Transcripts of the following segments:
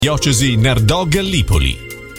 Diocesi Nardò Gallipoli.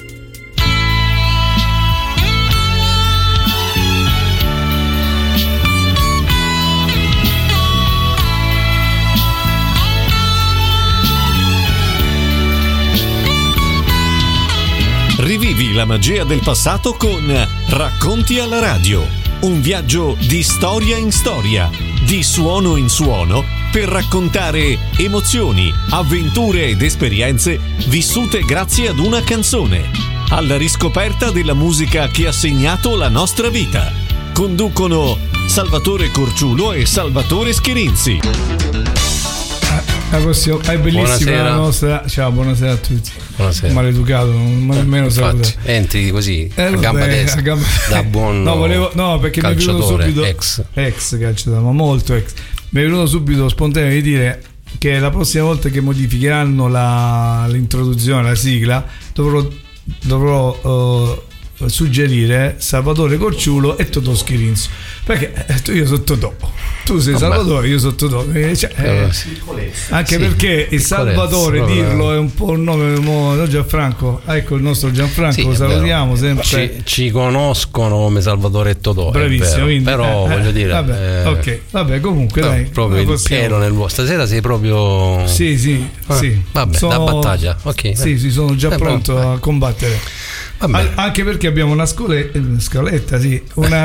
Rivivi la magia del passato con Racconti alla radio. Un viaggio di storia in storia, di suono in suono, per raccontare emozioni, avventure ed esperienze vissute grazie ad una canzone. Alla riscoperta della musica che ha segnato la nostra vita. Conducono Salvatore Corciulo e Salvatore Schirinzi. È bellissima buonasera. La nostra. Ciao, buonasera a tutti. Buonasera. Maleducato, non nemmeno salutato. Entri così a gamba tesa da buon no, perché mi è venuto subito ex calciatore, ma molto ex. Mi è venuto subito spontaneo di dire che la prossima volta che modificheranno l'introduzione, la sigla, dovrò suggerire Salvatore Corciulo e Totò Schirinzi, perché io sono Totò, tu sei Salvatore, io sono Totò, anche perché il Salvatore dirlo è un po' un nome. Gianfranco, ecco il nostro Gianfranco, lo salutiamo sempre. Ci conoscono come Salvatore e Totò, bravissimo, quindi, però voglio dire vabbè, comunque dai, proprio il pelo nel stasera sei proprio sì vabbè, da battaglia, ok, sì, sono già pronto a combattere. Anche perché abbiamo una scaletta, sì, una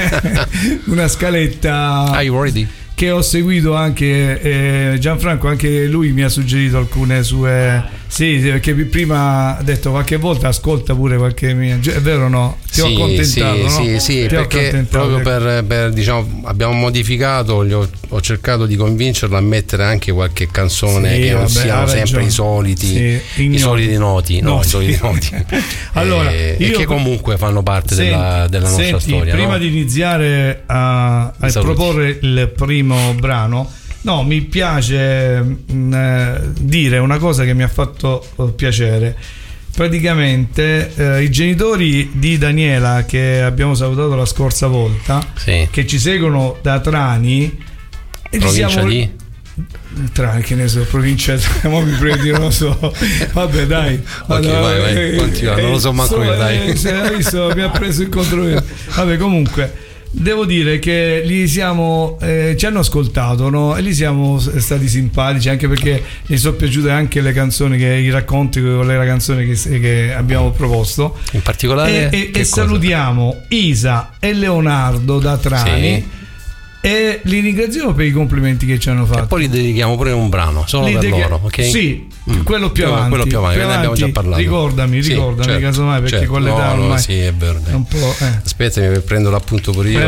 scaletta. Are you ready? Che ho seguito anche Gianfranco, anche lui mi ha suggerito alcune sue. Sì, perché prima ha detto qualche volta ascolta pure qualche mia. È vero o no? Ti ho accontentato, no? Sì, perché proprio per diciamo abbiamo modificato, ho cercato di convincerlo a mettere anche qualche canzone che non siano sempre i soliti noti, no, i soliti noti. Allora, e che comunque fanno parte della nostra storia. Prima di iniziare a proporre il primo brano, mi piace dire una cosa che mi ha fatto piacere. Praticamente i genitori di Daniela, che abbiamo salutato la scorsa volta, che ci seguono da Trani, provincia di Trani, che ne so, provincia mi prendi, non lo so, vabbè dai, vai, continua, non lo so manco io, dai. Mi ha preso in controversia. Vabbè, comunque devo dire che ci hanno ascoltato, no? E gli siamo stati simpatici, anche perché gli sono piaciute anche le canzoni, i racconti con le canzoni che abbiamo proposto. In particolare e salutiamo Isa e Leonardo da Trani. E li ringraziamo per i complimenti che ci hanno fatto. E poi li dedichiamo pure un brano solo per loro, ok? Sì, quello più avanti, ne abbiamo già parlato. Ricordami, certo, casomai, perché con l'età ormai sì, è vero, è un po'. Aspettami che prendo l'appunto pure io.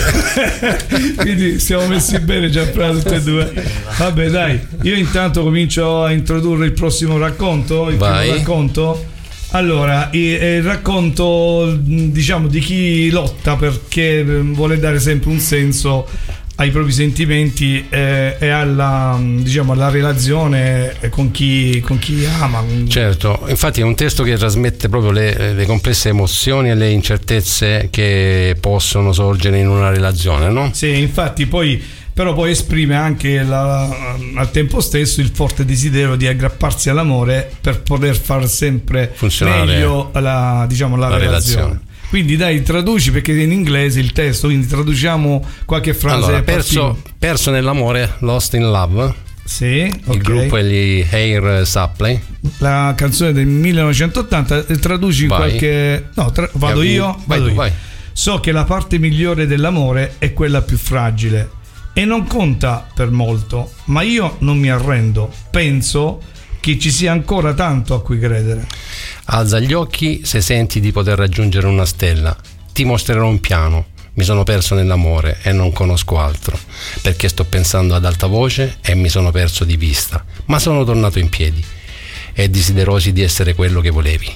Quindi siamo messi bene già fra tutti e due. Vabbè, dai, io intanto comincio a introdurre il prossimo racconto. Primo racconto. Allora, il racconto, diciamo, di chi lotta perché vuole dare sempre un senso ai propri sentimenti e alla relazione con chi ama. Certo, infatti è un testo che trasmette proprio le complesse emozioni e le incertezze che possono sorgere in una relazione, no? Sì, infatti però poi esprime anche al tempo stesso il forte desiderio di aggrapparsi all'amore per poter far sempre funzionare meglio la relazione. Quindi dai, traduci, perché è in inglese il testo, quindi traduciamo qualche frase. Allora, perso nell'amore, Lost in Love. Sì, okay. Il gruppo è gli Air Supply. La canzone del 1980, traduci qualche. No, vado io. Vai. So che la parte migliore dell'amore è quella più fragile e non conta per molto, ma io non mi arrendo. Penso che ci sia ancora tanto a cui credere. Alza gli occhi se senti di poter raggiungere una stella. Ti mostrerò un piano. Mi sono perso nell'amore e non conosco altro, perché sto pensando ad alta voce e mi sono perso di vista, ma sono tornato in piedi e desiderosi di essere quello che volevi.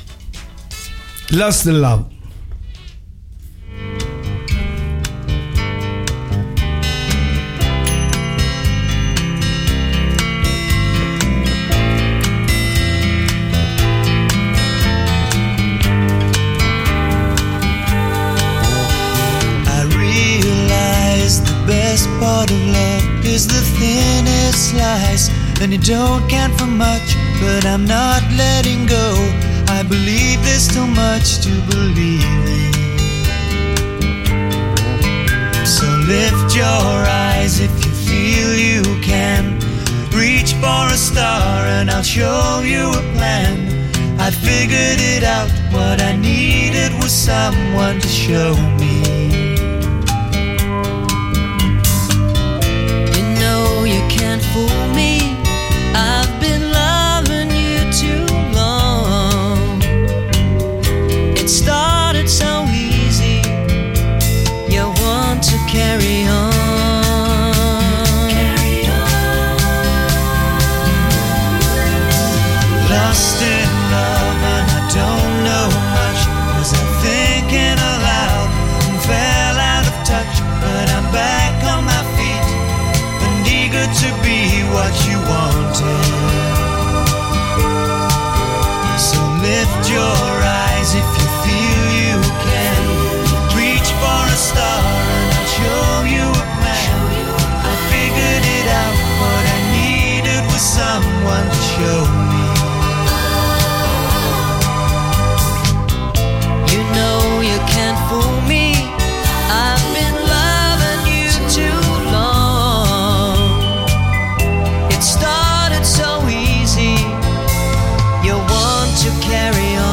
Lost in Love. Part of love is the thinnest slice then you don't count for much, but I'm not letting go. I believe there's still much to believe in. So lift your eyes if you feel you can. Reach for a star and I'll show you a plan. I figured it out, what I needed was someone to show me. You know you can't fool me, I've been loving you too long. It started so easy, you want to carry on. Lost in love and I don't know much. Was I thinking aloud and fell out of touch? But I'm back on my feet and eager to be what you wanted. So lift your eyes if you feel you can. Reach for a star and I'll show you a plan. I figured it out, what I needed was someone to show me. You know you can't fool me, I've been loving you too long. It started so easy, you want to carry on.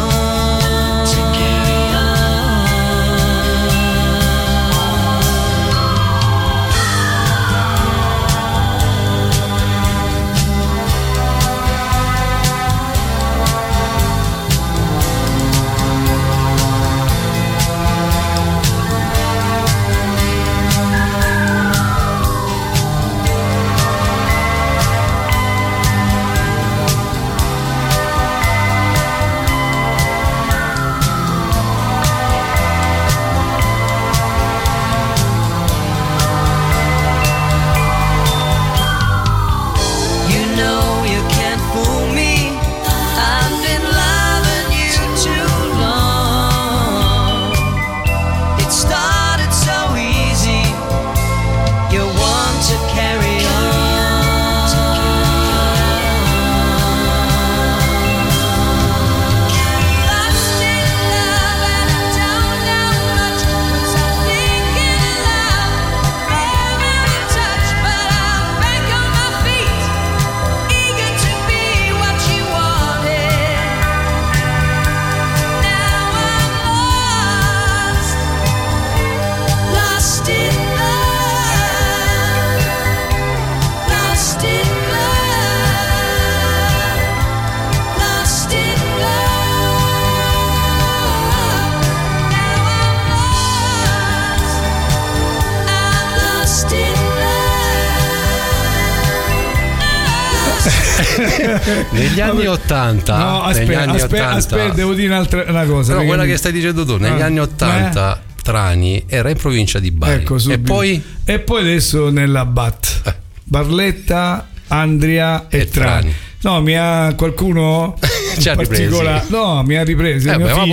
Negli anni 80, no, aspetta, devo dire una cosa. Però quella che stai dicendo tu, negli anni 80 Trani era in provincia di Bari. Ecco, e poi adesso nella BAT. Barletta, Andria e Trani. No, qualcuno ci ha ripreso. No, mi ha ripreso.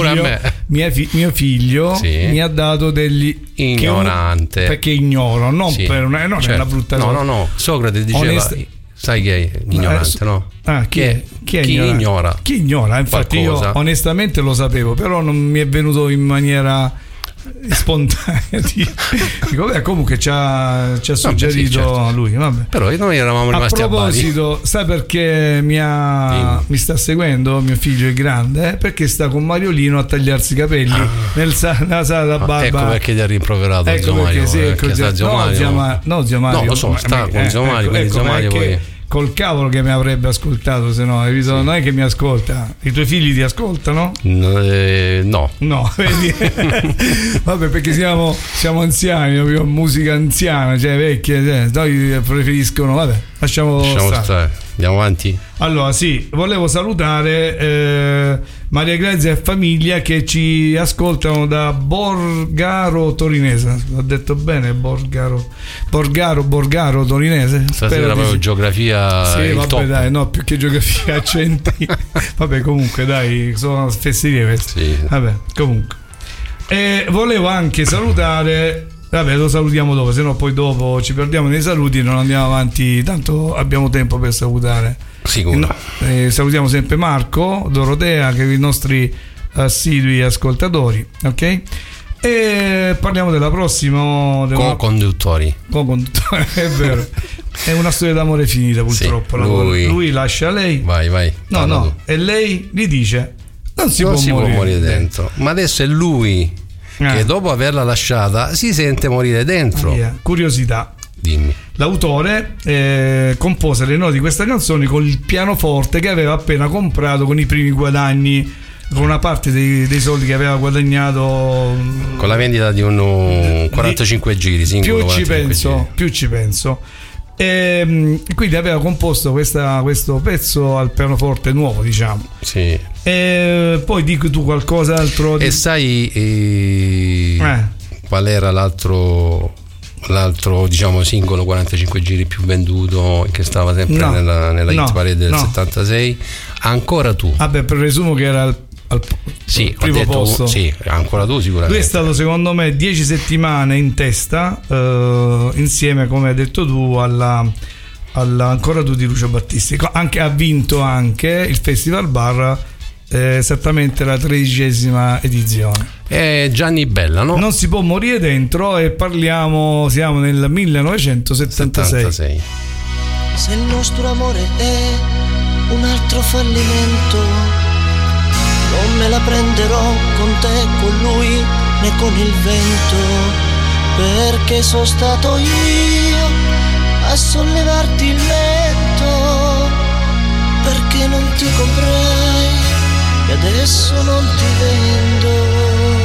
Mio figlio sì. Mi ha dato degli ignorante. Perché ignoro, non sì. Per non certo. È una brutta cosa. No. Socrate diceva sai che è ignorante, no? Chi è ignora? Chi ignora? Infatti qualcosa. Io onestamente lo sapevo, però non mi è venuto in maniera spontanea. Dico, comunque ci ha suggerito certo. Lui. Vabbè. Però noi eravamo rimasti a proposito, sai perché mi sta seguendo mio figlio è grande? Perché sta con Mariolino a tagliarsi i capelli nella sala da barba. Ecco perché ti ha rimproverato Zio Mario. Zio Mario. No, lo so, sta con Zio Mario, quindi Zio Mario poi col cavolo che mi avrebbe ascoltato, se no, sì. Non è che mi ascolta. I tuoi figli ti ascoltano? No, vedi? Vabbè, perché siamo anziani, musica anziana, cioè vecchia, noi preferiscono, vabbè, lasciamo stare. Andiamo avanti. Allora sì, volevo salutare Maria Grazia e famiglia che ci ascoltano da Borgaro Torinese. Ho detto bene? Borgaro Torinese. Stasera proprio geografia. Sì, vabbè, top. Dai, no, più che geografia, accenti. Vabbè, comunque, dai, sono fesserie queste. Sì. Vabbè, comunque. E volevo anche salutare Vabbè, lo salutiamo dopo, se no poi dopo ci perdiamo nei saluti e non andiamo avanti, tanto abbiamo tempo per salutare. Sicuro. Salutiamo sempre Marco, Dorotea, che i nostri assidui ascoltatori, ok? E parliamo della prossima co-conduttori. È vero. È una storia d'amore finita, purtroppo. Sì, lui lascia lei. Vai. No, e lei gli dice non si può morire dentro. Ma adesso è lui che dopo averla lasciata si sente morire dentro. Curiosità. Dimmi. L'autore compose le note di questa canzone con il pianoforte che aveva appena comprato con i primi guadagni, con una parte dei soldi che aveva guadagnato con la vendita di un 45 giri singolo. Più ci penso. E quindi aveva composto questo pezzo al pianoforte nuovo, diciamo. Sì. E poi dico tu qualcos'altro. E sai qual era l'altro diciamo singolo 45 giri più venduto che stava sempre nella hit parade del 76? Ancora tu. Vabbè, presumo che era al primo posto. Sì, ancora tu sicuramente. Lui è stato secondo me 10 settimane in testa, insieme, come hai detto tu, alla Ancora tu di Lucio Battisti. Ha vinto anche il Festival Bar, esattamente la 13ª edizione. Gianni Bella, no? Non si può morire dentro, e siamo nel 1976. Se il nostro amore è un altro fallimento, non me la prenderò con te, con lui, né con il vento, perché sono stato io a sollevarti il mento, perché non ti comprai e adesso non ti vendo.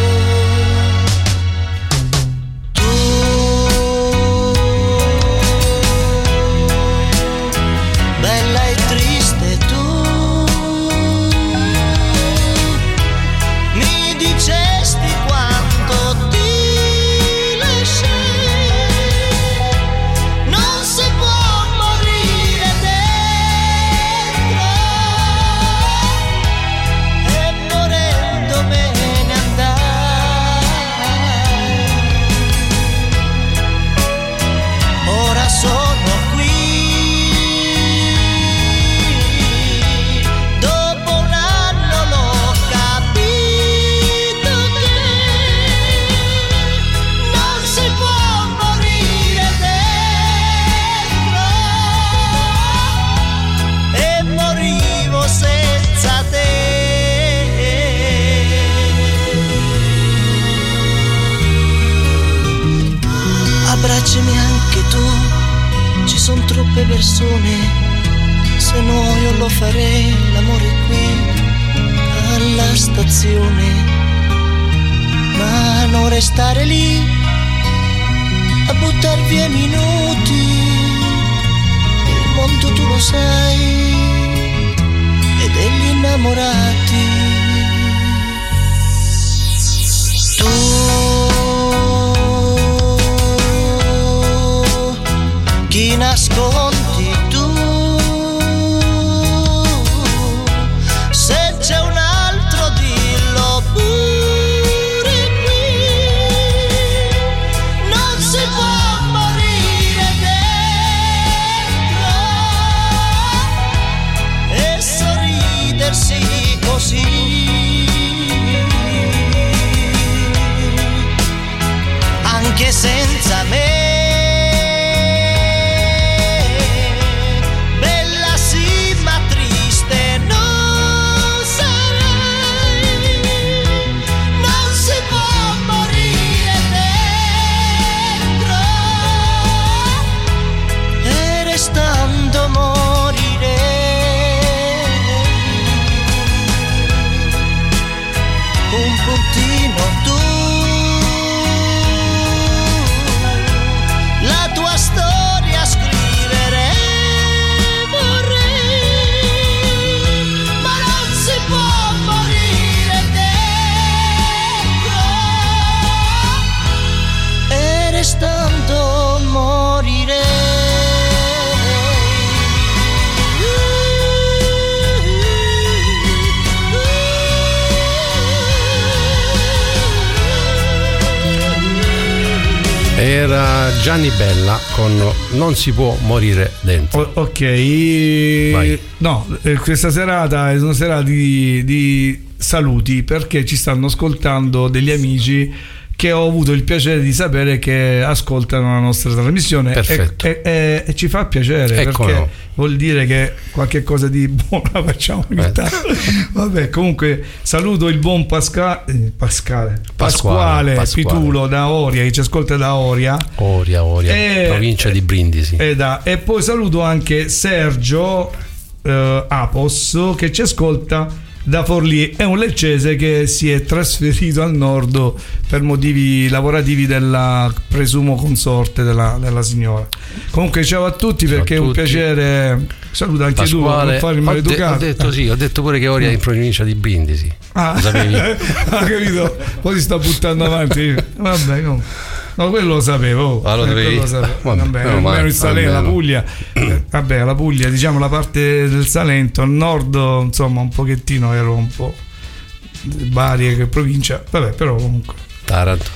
Abbracciami anche tu, ci sono troppe persone, se no io lo farei l'amore qui alla stazione, ma non restare lì a buttar via minuti, il mondo tu lo sai, e degli innamorati. Chi nascondi tu? Se c'è un altro dillo pure qui, non si può morire dentro e sorridersi così, anche senza me. Era Gianni Bella con Non si può morire dentro. Ok. Vai. No, questa serata è una serata di saluti, perché ci stanno ascoltando degli amici che ho avuto il piacere di sapere che ascoltano la nostra trasmissione. Perfetto. E ci fa piacere, perché vuol dire che qualche cosa di buono la facciamo ogni tanto. Vabbè, comunque saluto il buon Pasquale Pitulo da Oria, che ci ascolta da Oria, provincia di Brindisi. E poi saluto anche Sergio Apos, che ci ascolta da Forlì. È un leccese che si è trasferito al nord per motivi lavorativi della presumo consorte della signora. Comunque ciao a tutti, perché è un piacere. Saluta anche Pasquale. Tu, non fare il maleducato. Ho detto pure che Oria è in provincia di Brindisi. Lo sapevi? Capito? Poi si sta buttando avanti. Vabbè, no, quello lo sapevo. Vabbè, il Salento, la Puglia. Vabbè, la Puglia, diciamo la parte del Salento, al nord, insomma, un pochettino ero un po' Bari, che provincia. Vabbè, però comunque Taranto.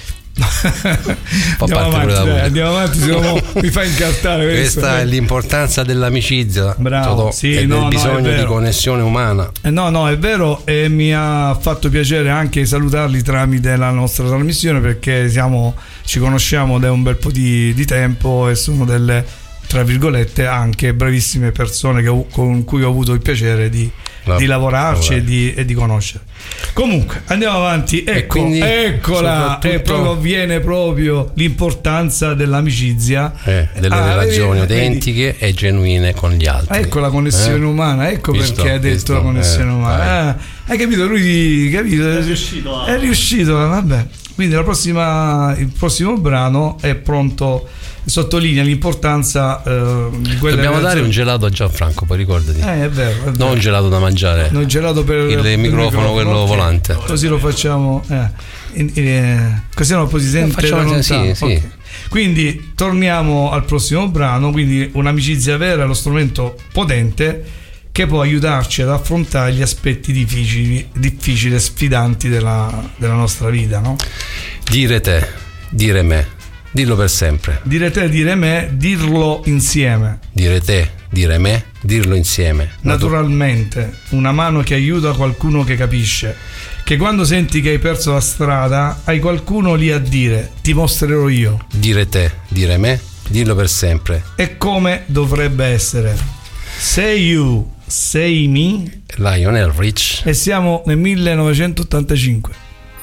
Andiamo avanti, se no mi fa incartare. Questa è l'importanza dell'amicizia. Bravo, e del bisogno di connessione umana. No, è vero, e mi ha fatto piacere anche salutarli tramite la nostra trasmissione, perché ci conosciamo da un bel po' di tempo e sono delle, tra virgolette, anche bravissime persone con cui ho avuto il piacere di lavorarci e di conoscere. Comunque andiamo avanti. Eccola, viene proprio l'importanza dell'amicizia, delle relazioni autentiche e genuine con gli altri. Ecco la connessione umana, perché hai detto la connessione umana. Hai capito? Lui è riuscito, vabbè. Quindi il prossimo brano è pronto, sottolinea l'importanza di quella. Dobbiamo dare un gelato a Gianfranco, poi ricordati. È vero. Non un gelato da mangiare, non gelato per il microfono, quello volante. Così lo facciamo, così non si sente da lontano. Sì. Okay. Quindi torniamo al prossimo brano. Quindi un'amicizia vera è lo strumento potente che può aiutarci ad affrontare gli aspetti difficili e sfidanti della nostra vita, no? Dire te, dire me, dillo per sempre. Dire te, dire me, dirlo insieme. Dire te, dire me, dirlo insieme. Naturalmente, una mano che aiuta qualcuno che capisce, che quando senti che hai perso la strada hai qualcuno lì a dire: ti mostrerò io. Dire te, dire me, dirlo per sempre. E come dovrebbe essere. Say you, say me. Lionel Rich. E siamo nel 1985.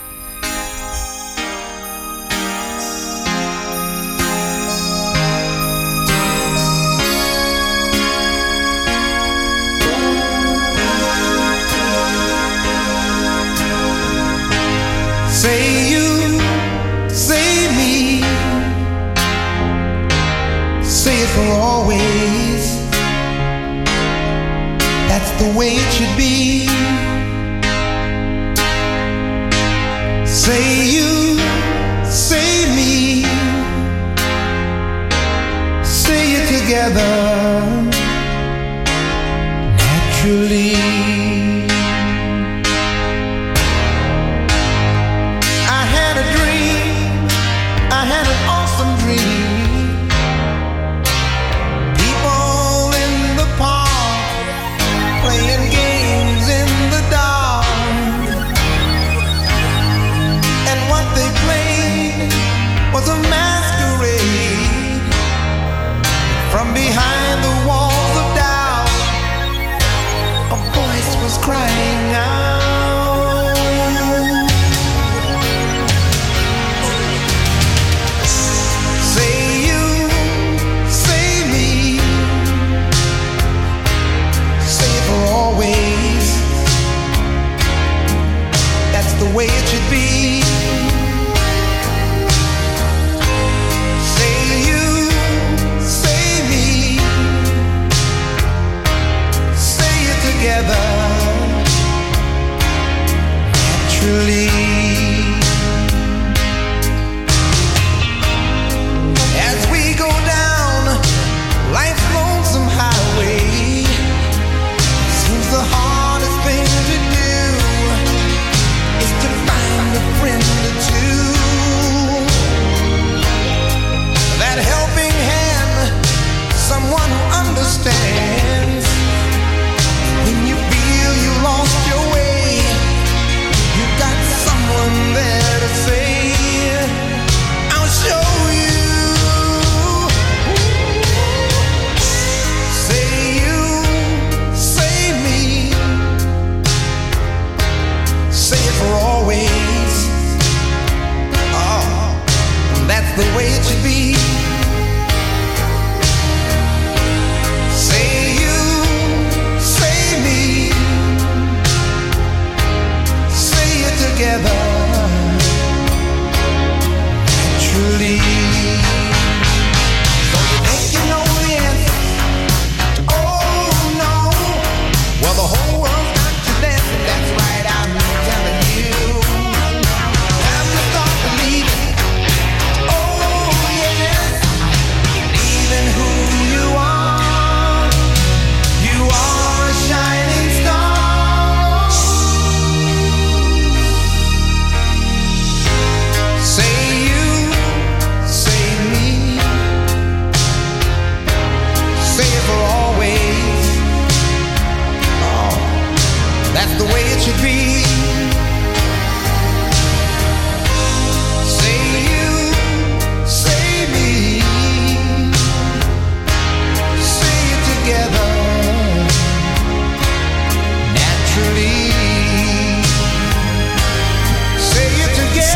Say you, say me, say it for always. That's the way it should be. Say you, say me, say it together naturally. I had a dream, I had an awesome dream. People in the park playing games in the dark, and what they played was a masquerade. From behind the walls of doubt, a voice was crying out. Say you, say me, say it for always. That's the way it should be. Say you, say me, say it together naturally. As we go down life's lonesome highway, seems the hardest thing to do is to find a friend or two.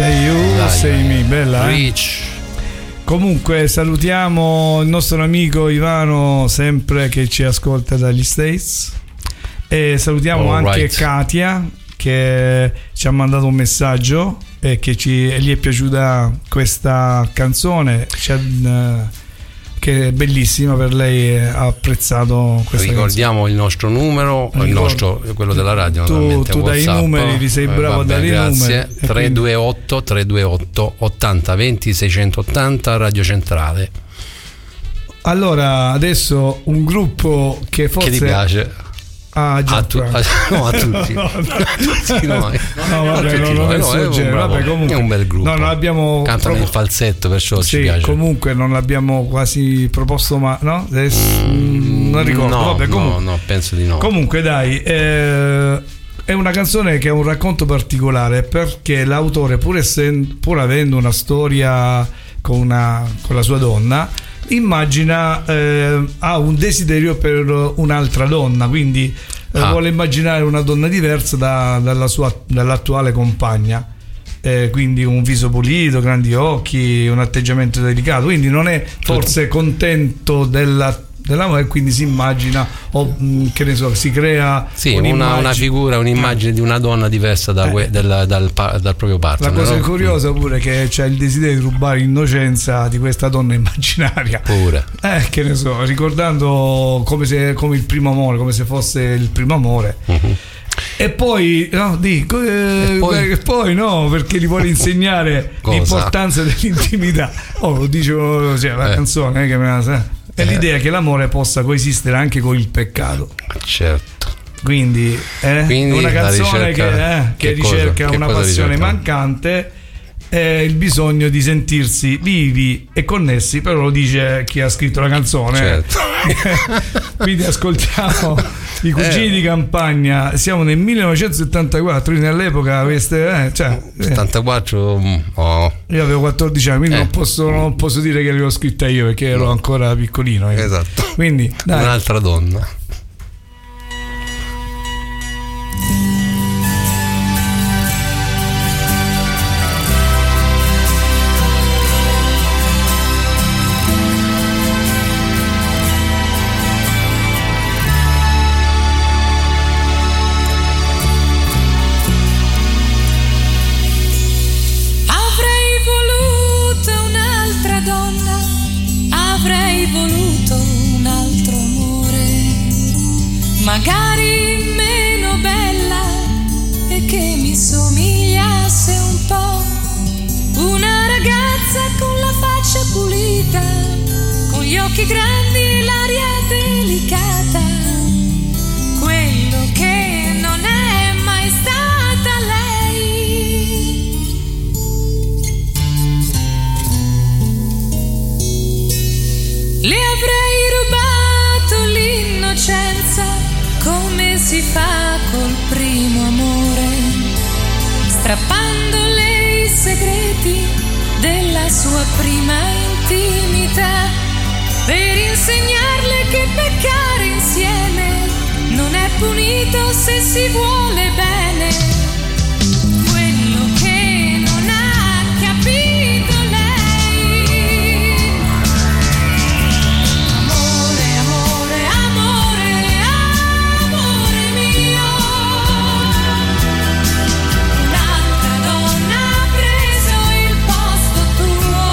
Say You, Say Me, bella. Rich. Comunque salutiamo il nostro amico Ivano, sempre che ci ascolta dagli States, e salutiamo anche Katia che ci ha mandato un messaggio e che gli è piaciuta questa canzone, che è bellissima per lei, ha apprezzato questa Ricordiamo canzone. Il nostro numero, quello della radio, tu dai i numeri, vi sei bravo a dare i numeri. 328 80 20 680 Radio Centrale. Allora adesso un gruppo che forse ti piace. A tutti. No, vabbè, comunque è un bel gruppo. No, non abbiamo cantano in falsetto, perciò sì, ci piace. Comunque non l'abbiamo quasi proposto, ma no? Non ricordo. Vabbè, comunque. No, penso di no. Comunque dai, è una canzone che ha un racconto particolare, perché l'autore, pur avendo una storia con la sua donna, immagina ha un desiderio per un'altra donna, quindi vuole immaginare una donna diversa dall'attuale compagna, quindi un viso pulito, grandi occhi, un atteggiamento delicato, quindi non è forse contento dell'amore, quindi si immagina che ne so, si crea una figura, un'immagine di una donna diversa dal proprio partner. La cosa curiosa pure che c'è il desiderio di rubare l'innocenza di questa donna immaginaria pure, che ne so, ricordando come il primo amore, come se fosse il primo amore. E poi no, perché gli vuole insegnare l'importanza dell'intimità. Lo dicevo la canzone che me la è l'idea che l'amore possa coesistere anche con il peccato. Certo. Quindi una canzone che ricerca una passione mancante e il bisogno di sentirsi vivi e connessi, però lo dice chi ha scritto la canzone. Certo. Quindi ascoltiamo i Cugini di Campagna. Siamo nel 1974, quindi all'epoca 74 io avevo 14 anni, quindi non posso dire che l'avevo scritta io, perché ero ancora piccolino. Esatto. Quindi dai. Un'altra donna. Magari meno bella e che mi somigliasse un po', una ragazza con la faccia pulita, con gli occhi grandi e l'aria delicata, quello che non è mai stata lei. Le avrei rubato l'innocenza, come si fa col primo amore, strappandole i segreti della sua prima intimità, per insegnarle che peccare insieme non è punito se si vuole bene. Quello che non ha capito lei. Amore, amore, amore, amore mio. Un'altra donna ha preso il posto tuo.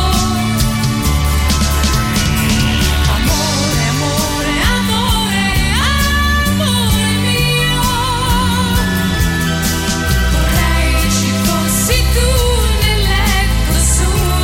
Amore, amore, amore, amore mio. Vorrei ci fossi tu nel letto suo.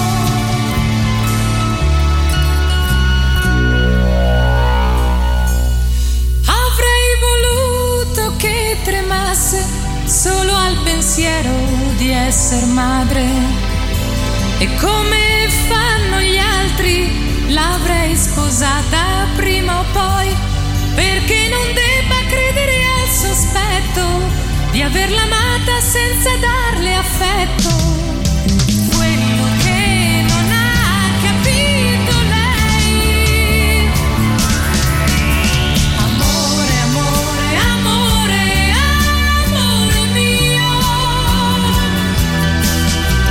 Avrei voluto che tremasse solo al pensiero di essere madre, e come fanno gli altri l'avrei sposata prima o poi, perché non debba credere al sospetto di averla amata senza darle affetto. Quello che non ha capito lei. Amore, amore, amore, amore mio.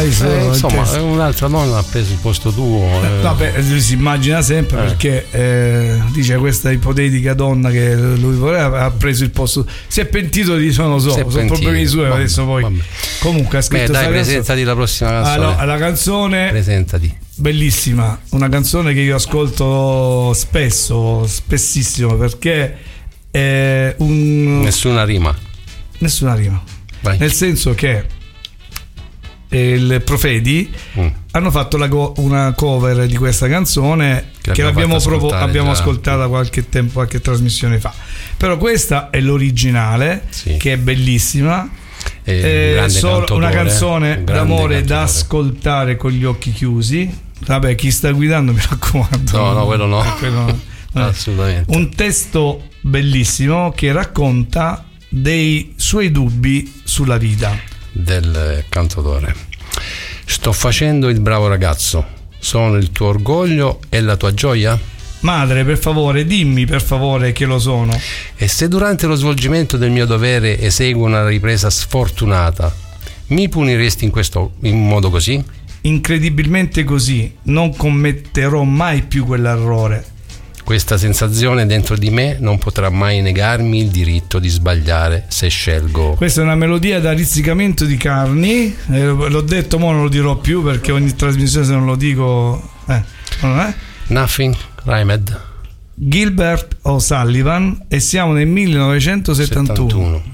insomma, un'altra donna ha preso il posto tuo. No, lui si immagina sempre perché dice questa ipotetica donna che lui voleva ha preso il posto. Si è pentito di sono problemi suoi adesso poi. Vabbè. Comunque ha scritto. Dai, presentati la prossima canzone. La canzone. Presentati. Bellissima, una canzone che io ascolto spessissimo perché è Nessuna rima. Vai. Nel senso che il Profeti hanno fatto una cover di questa canzone che abbiamo ascoltata qualche trasmissione fa, però questa è l'originale, che è bellissima, è una canzone d'amore da ascoltare con gli occhi chiusi. Vabbè, chi sta guidando mi raccomando, no, quello no. Assolutamente. Un testo bellissimo che racconta dei suoi dubbi sulla vita del cantautore. Sto facendo il bravo ragazzo, sono il tuo orgoglio e la tua gioia? Madre, per favore, dimmi per favore che lo sono. E se durante lo svolgimento del mio dovere eseguo una ripresa sfortunata, mi puniresti in modo così? Incredibilmente così, non commetterò mai più quell'errore. Questa sensazione dentro di me non potrà mai negarmi il diritto di sbagliare se scelgo. Questa è una melodia da rizzicamento di carni, l'ho detto, ma non lo dirò più perché ogni trasmissione se non lo dico Nothing Rhymed, Gilbert O'Sullivan, e siamo nel 1971.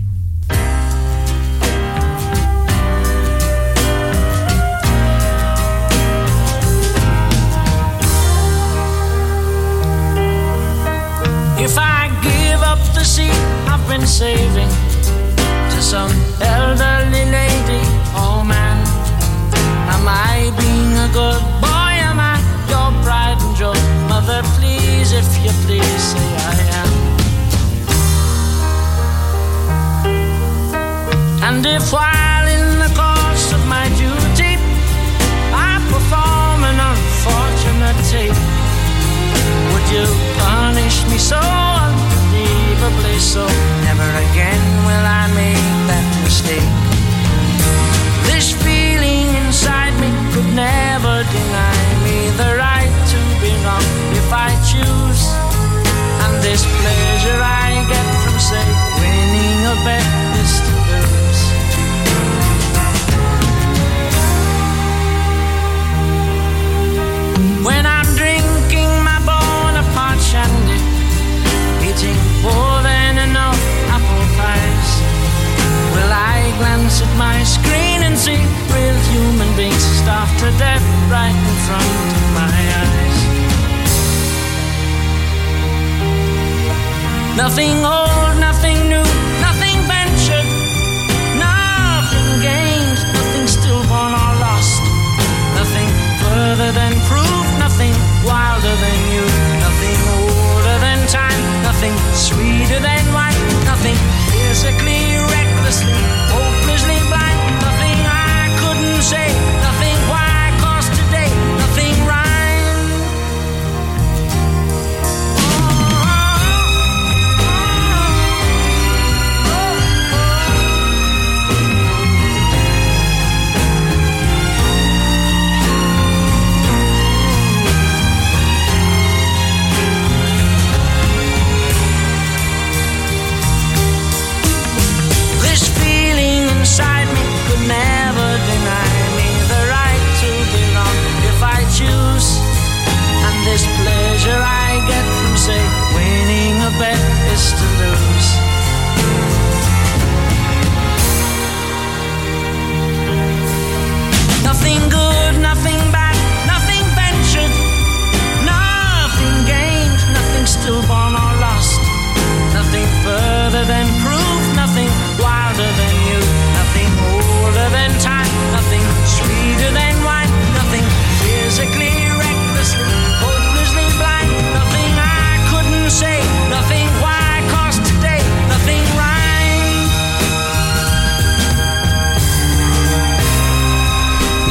Saving to some elderly lady, oh man, am I being a good boy? Am I your pride and joy? Mother, please, if you please, say I am. And if while in the course of my duty I perform an unfortunate tape, would you punish me so unbelievably so? Never again will I make that mistake. This feeling inside me could never deny me the right to be wrong if I choose. And this pleasure I get from, say, winning a bet is to lose. When I'm drinking my Bonaparte shandy, eating more than enough apple pies, will I glance at my screen and see real human beings starved to death right in front of my eyes? Nothing old, nothing new, nothing ventured, nothing gained, nothing stillborn or lost, nothing further than proof, nothing wilder than you, nothing older than time, nothing sweeter than wine, nothing physically, recklessly, hopelessly blind, nothing I couldn't say, nothing why, 'cause today nothing rhymes.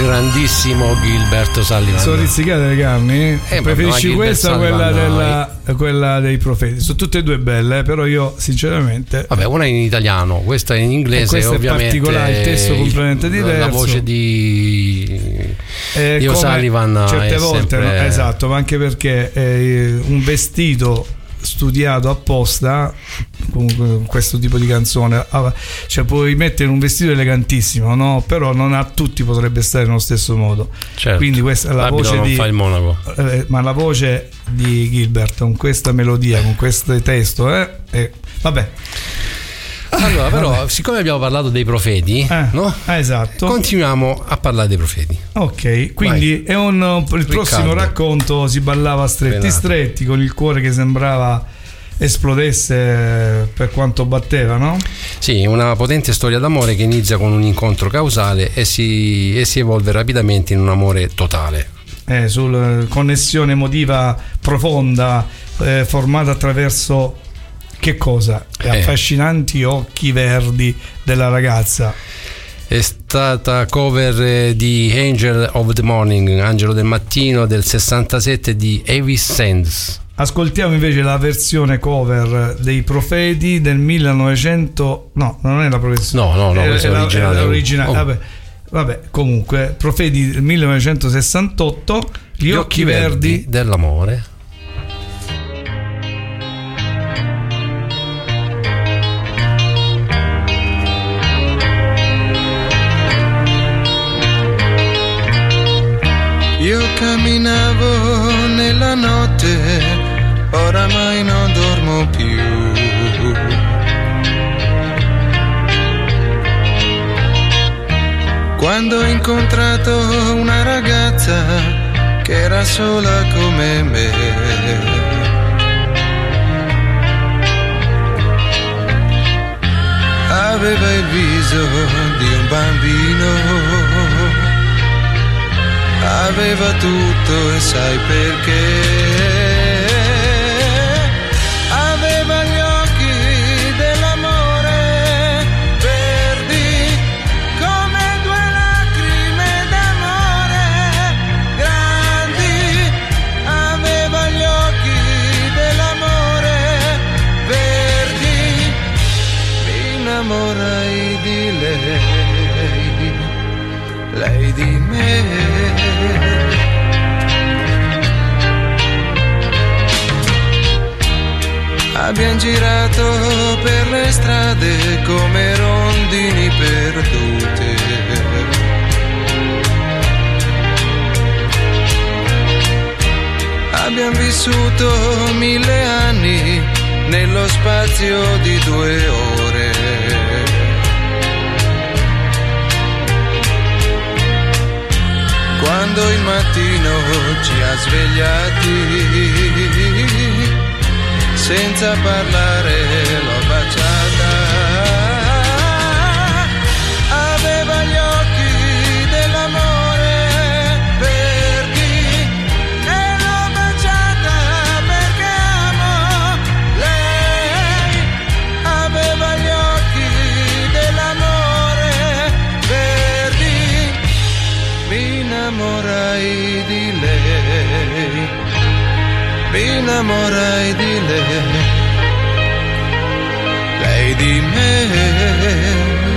grandissimo Gilbert Sullivan. Sono rizzicate le carni? Preferisci questa o quella dei Profeti? Sono tutte e due belle, però io sinceramente... Vabbè, una è in italiano, questa è in inglese, questa ovviamente. È particolare, il testo completamente diverso. La voce di O'Sullivan certe è volte sempre... esatto, ma anche perché un vestito studiato apposta con questo tipo di canzone, cioè puoi mettere un vestito elegantissimo, no? Però non a tutti potrebbe stare nello stesso modo. Certo. Quindi questa è la voce non fa il monaco. Ma la voce di Gilbert con questa melodia, con questo testo, vabbè. Allora, però, siccome abbiamo parlato dei profeti, no? Esatto. Continuiamo a parlare dei profeti. Ok, quindi il prossimo racconto si ballava stretti, con il cuore che sembrava esplodesse per quanto batteva, no? Sì, una potente storia d'amore che inizia con un incontro causale e si evolve rapidamente in un amore totale. Sulla connessione emotiva profonda formata attraverso che cosa? Gli affascinanti occhi verdi della ragazza. È stata cover di Angel of the Morning, Angelo del mattino, del 67 di Avis Sands. Ascoltiamo invece la versione cover dei Profeti del 1900. No, non è la versione. No, questa è l'originale. Vabbè, comunque, Profeti del 1968, Gli occhi verdi dell'amore. Io camminavo nella notte, oramai non dormo più. Quando ho incontrato una ragazza che era sola come me. Aveva il viso di un bambino. Aveva tutto e sai perché? Aveva gli occhi dell'amore verdi come due lacrime d'amore grandi. Aveva gli occhi dell'amore verdi. Mi innamorai di lei di me. Abbiamo girato per le strade come rondini perdute. Abbiamo vissuto 1000 anni nello spazio di 2 ore. Quando il mattino ci ha svegliati, senza parlare l'ho baciata. Aveva gli occhi dell'amore verdi e l'ho baciata perché amo lei. Aveva gli occhi dell'amore verdi. Mi innamorai di lei. Mi innamorai di lei di me.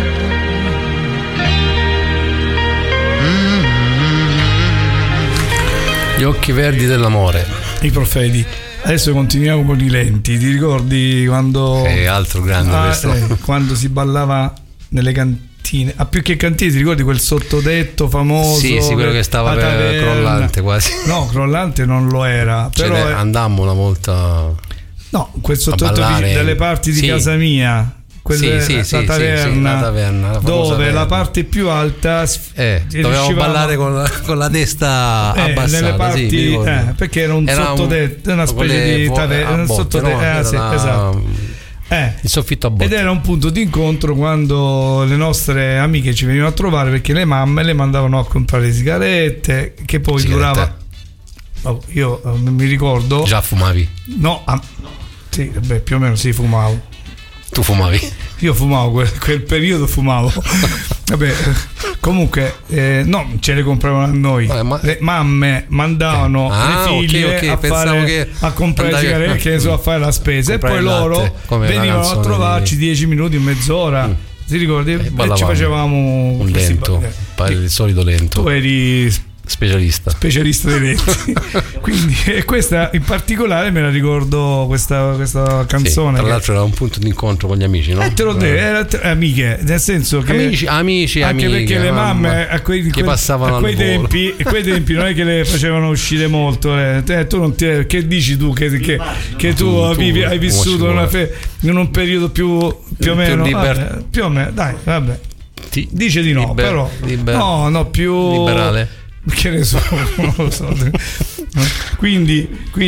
Gli occhi verdi dell'amore. I Profeti. Adesso continuiamo con i lenti. Ti ricordi quando altro grande questo. Quando si ballava nelle cantine, più che cantine, ti ricordi quel sottotetto famoso? Sì, quello che stava crollante quasi. No, crollante non lo era, però andammo una volta. No, quel sottotetto delle parti di casa mia. La taverna, dove la parte più alta dovevamo ballare con la testa abbassata nelle parti, perché era un sottotetto, una specie di taverna, esatto. Il soffitto a botte. Ed era un punto di incontro quando le nostre amiche ci venivano a trovare, perché le mamme le mandavano a comprare le sigarette, che poi durava. Io mi ricordo. Già fumavi? No, sì, più o meno sì, fumavo. Tu fumavi? Io fumavo, quel periodo fumavo. Vabbè, Comunque no, ce le compravano a noi. Le mamme mandavano le figlie a comprare sigarette, che ne so, a fare la spesa, e poi loro venivano a trovarci 10 minuti, mezz'ora. Ti ricordi? E ci facevamo un lento, il solito lento. Tu eri specialista dei lenti. Quindi questa in particolare me la ricordo, questa canzone. Sì, tra l'altro era un punto di incontro con gli amici, no? Te lo era amiche, nel senso che amici anche perché le mamme a quei tempi non è che le facevano uscire molto. Tu non ti, che dici tu che tu hai vissuto in un periodo più o meno più o meno, dai, vabbè. Dice di no, però no, più liberale. Che ne so, non lo so. Quindi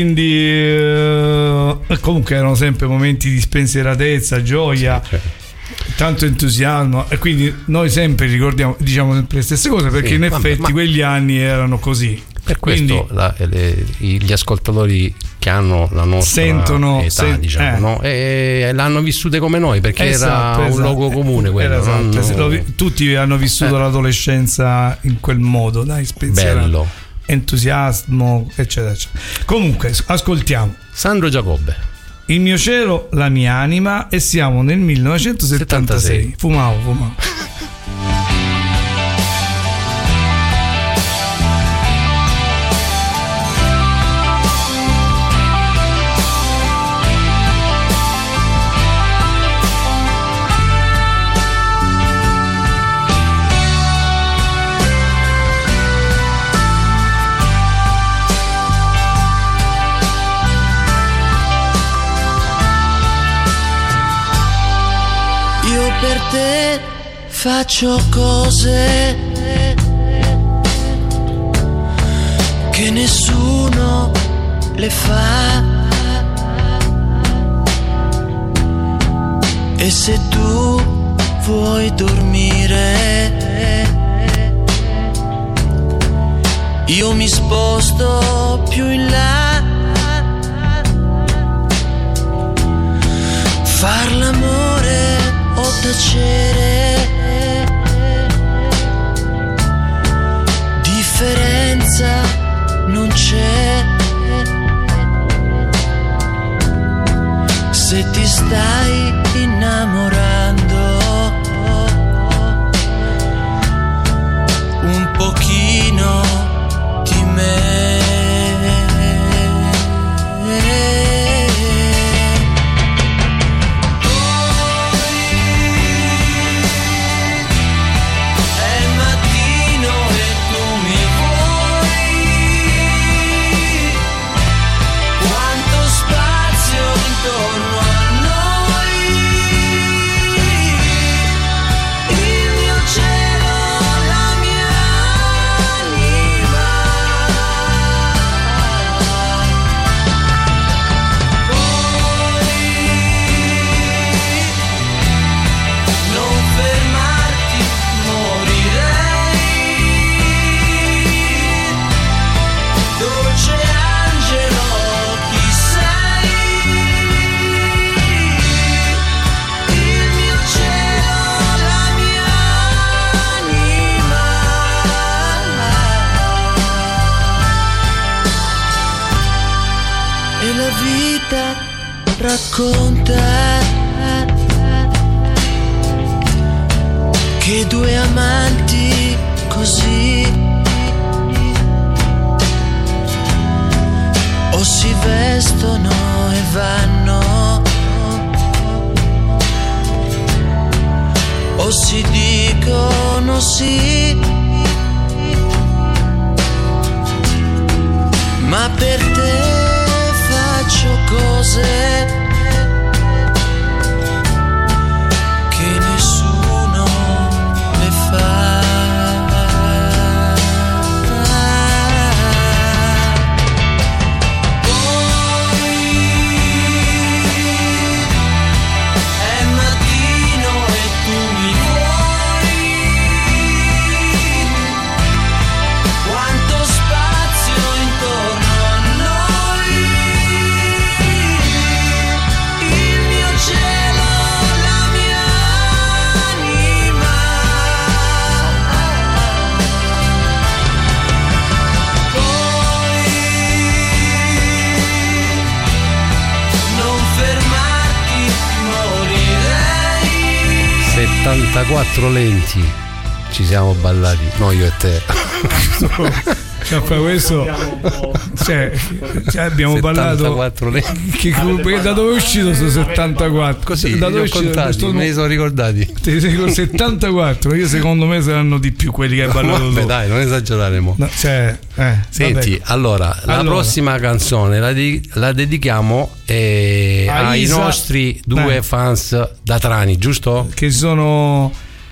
comunque erano sempre momenti di spensieratezza, gioia, tanto entusiasmo, e quindi noi sempre ricordiamo, diciamo sempre le stesse cose, perché in effetti quegli anni erano così. Per questo gli ascoltatori che hanno la nostra età, diciamo, no? E l'hanno vissute come noi, perché era un luogo comune quello. Tutti hanno vissuto l'adolescenza in quel modo, dai, bello, entusiasmo, eccetera, eccetera. Comunque ascoltiamo Sandro Giacobbe, Il mio cielo, la mia anima, e siamo nel 1976. Fumavo. Per te faccio cose che nessuno le fa, e se tu vuoi dormire io mi sposto più in là. Far l'amore o tacere, differenza non c'è. Se ti stai innamorando un pochino di me, racconta che due amanti così o si vestono e vanno, o si dicono sì, ma per te faccio cose che nessuno le fa. Poi è mattino e tu mi vuoi, 74 lenti ci siamo ballati, no, io e te. Questo abbiamo ballato da dove è uscito su 74? Così da dove li ho contati, me li sono ricordati. 74, io secondo me saranno di più quelli che hai ballato tu. Dai, non esagerare mo. No, senti, allora la prossima canzone la dedichiamo ai nostri due fans da Trani, giusto? Che sono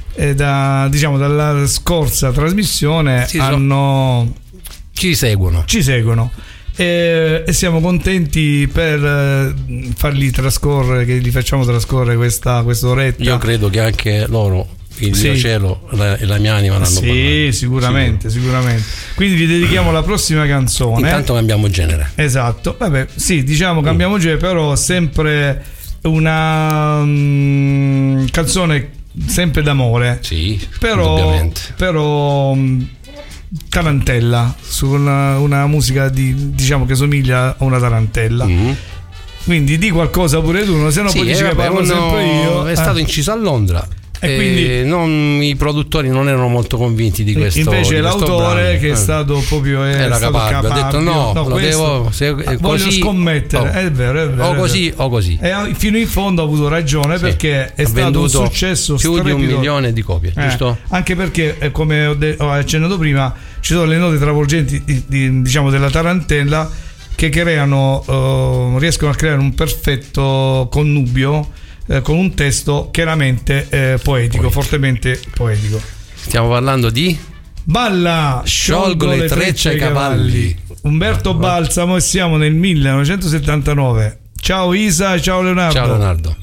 dalla scorsa trasmissione ci seguono e siamo contenti per farli trascorrere, che li facciamo trascorrere questa oretta. Io credo che anche loro, il mio cielo e la mia anima l'hanno parlato. Sicuramente. Quindi vi dedichiamo la prossima canzone. Intanto cambiamo genere. Esatto, cambiamo genere, però sempre una canzone sempre d'amore. Sì, però tarantella, su una musica che somiglia a una tarantella. Quindi di qualcosa pure tu, se no poi dici che parlo sempre io. È stato inciso a Londra. E quindi i produttori non erano molto convinti di questo. Invece l'autore brano, che è stato proprio era capabile. Ha detto voglio scommettere, è vero, o così. E fino in fondo ha avuto ragione, perché è stato un successo più strepitoso. di 1 milione di copie, giusto? Anche perché, come ho accennato prima, ci sono le note travolgenti della tarantella che riescono a creare un perfetto connubio con un testo chiaramente poetico, fortemente poetico. Stiamo parlando di Balla, sciolgo le trecce ai cavalli. Umberto Balsamo, e siamo nel 1979. Ciao Isa, ciao Leonardo. Ciao Leonardo.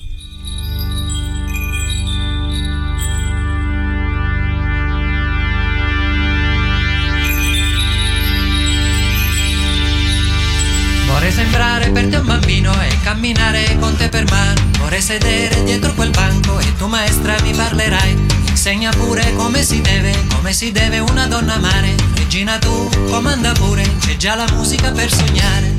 Vorrei sembrare per te un bambino e camminare con te per mano. Vorrei sedere dietro quel banco e tu maestra mi parlerai. Insegna pure come si deve una donna amare. Regina tu comanda pure, c'è già la musica per sognare.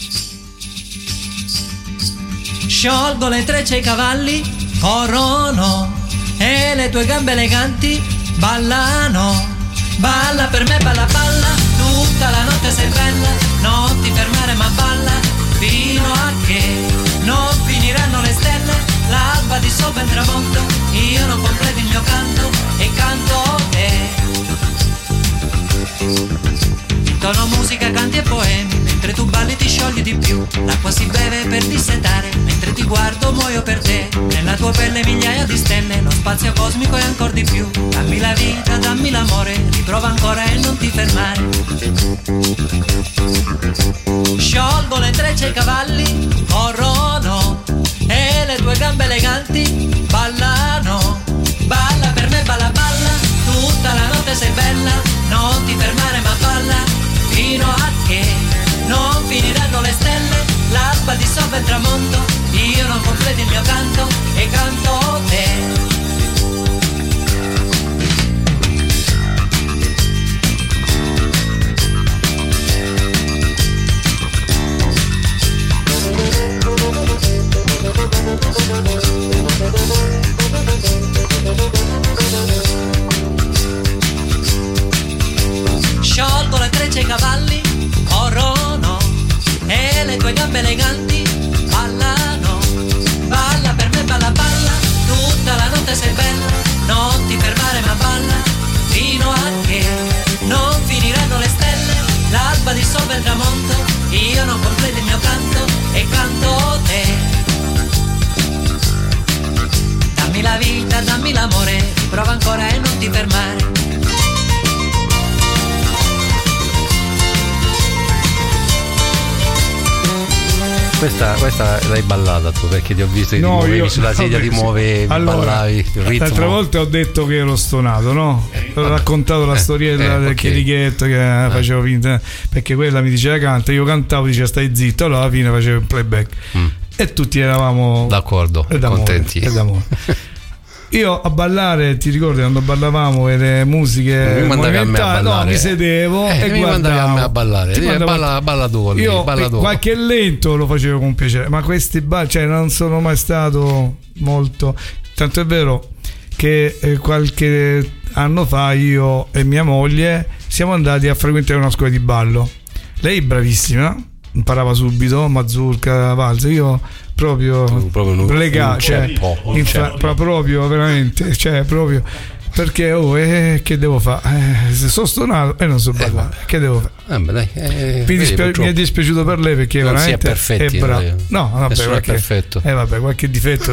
Sciolgo le trecce ai cavalli, corrono e le tue gambe eleganti ballano. Balla per me, balla, balla, tutta la notte sei bella, non ti fermare ma balla, fino a che non finiranno le stelle, l'alba di sopra il tramonto, io non completo il mio canto e canto te. Intono musica, canti e poemi, mentre tu balli ti sciogli di più, l'acqua si beve per dissetare, mentre ti guardo muoio per te, nella tua pelle migliaia di stelle, lo spazio cosmico è ancora di più, dammi la vita, dammi l'amore, riprova ancora e non ti fermare. Sciolgo le trecce ai cavalli, corrono e le tue gambe eleganti ballano. Balla per me, balla, balla, tutta la notte sei bella, non ti fermare ma balla, fino a che non finiranno le stelle, l'alba di sopra il tramonto, io non completo il mio canto e canto te. Sciolgo le trecce ai cavalli, corrono e le tue gambe eleganti ballano. Balla per me, balla, balla, tutta la notte sei bella, non ti fermare ma balla, fino a che non finiranno le stelle, l'alba di sopra il tramonto, io non completo il mio canto e canto te. Dammi la vita, dammi l'amore, riprova ancora e non ti fermare. Questa l'hai ballata tu, perché ti ho visto che ti muovevi sulla sedia, ti muovevi, ballavi il ritmo. L'altra volta ho detto che ero stonato, no? Ho raccontato la storiella del chierichetto che facevo finta, perché quella mi diceva canta, io cantavo, diceva stai zitto, allora alla fine facevo il playback e tutti eravamo d'accordo, contenti. Io a ballare, ti ricordi quando ballavamo e le musiche movimentali? No, mi sedevo e mi mandavi a me a ballare. Balla tu, io balla tu. Qualche lento lo facevo con piacere, ma questi balli, non sono mai stato molto. Tanto è vero che qualche anno fa io e mia moglie siamo andati a frequentare una scuola di ballo. Lei è bravissima, imparava subito mazurka, valsa, io proprio proprio veramente, cioè proprio perché che devo fare? Sono stonato e non so ballare, che devo fare? Mi è dispiaciuto per lei perché non veramente si è perfetti, è brava. No, vabbè, è perfetto. Qualche difetto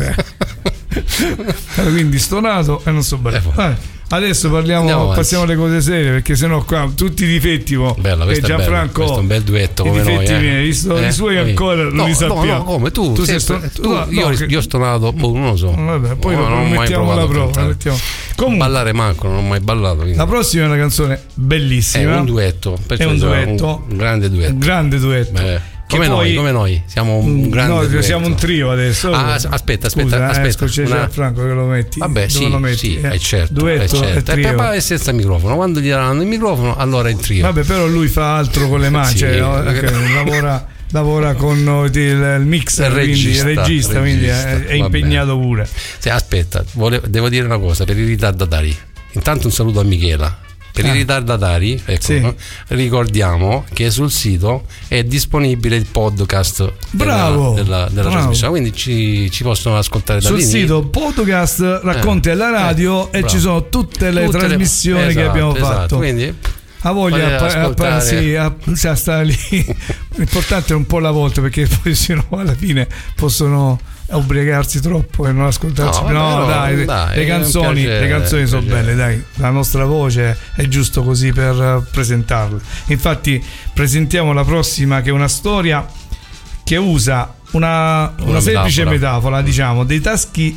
quindi stonato e non so ballare. Adesso passiamo alle cose serie, perché sennò qua tutti i difetti e Gianfranco, questo è un bel duetto come noi, miei, i suoi ancora non li sappiamo. No, come tu sei io ho stonato, non lo so. Vabbè, poi non mettiamo la prova. Comunque, ballare manco, non ho mai ballato. Quindi. La prossima è una canzone bellissima. È un duetto, un grande duetto. Come noi, siamo un grande duetto. Siamo un trio adesso. Aspetta. C'è Franco che lo metti. Vabbè, sì, è certo. Duetto e trio. Papà è senza microfono. Quando gli daranno il microfono, allora è il trio. Vabbè, però lui fa altro con le mani, lavora con il mixer, regista, quindi è impegnato pure. Aspetta, devo dire una cosa per i ritardatari. Intanto un saluto a Michela. Per i ritardatari, ricordiamo che sul sito è disponibile il podcast della trasmissione, quindi ci possono ascoltare da lì. Sul sito podcast Racconti alla radio e ci sono tutte le trasmissioni che abbiamo fatto. Quindi ha voglia stare lì. L'importante è un po' alla volta, perché poi sennò alla fine possono ubriacarsi troppo e non ascoltarci. Dai, le canzoni sono belle, dai. La nostra voce è giusto così per presentarla. Infatti presentiamo la prossima, che è una storia che usa una semplice metafora, diciamo, dei tasti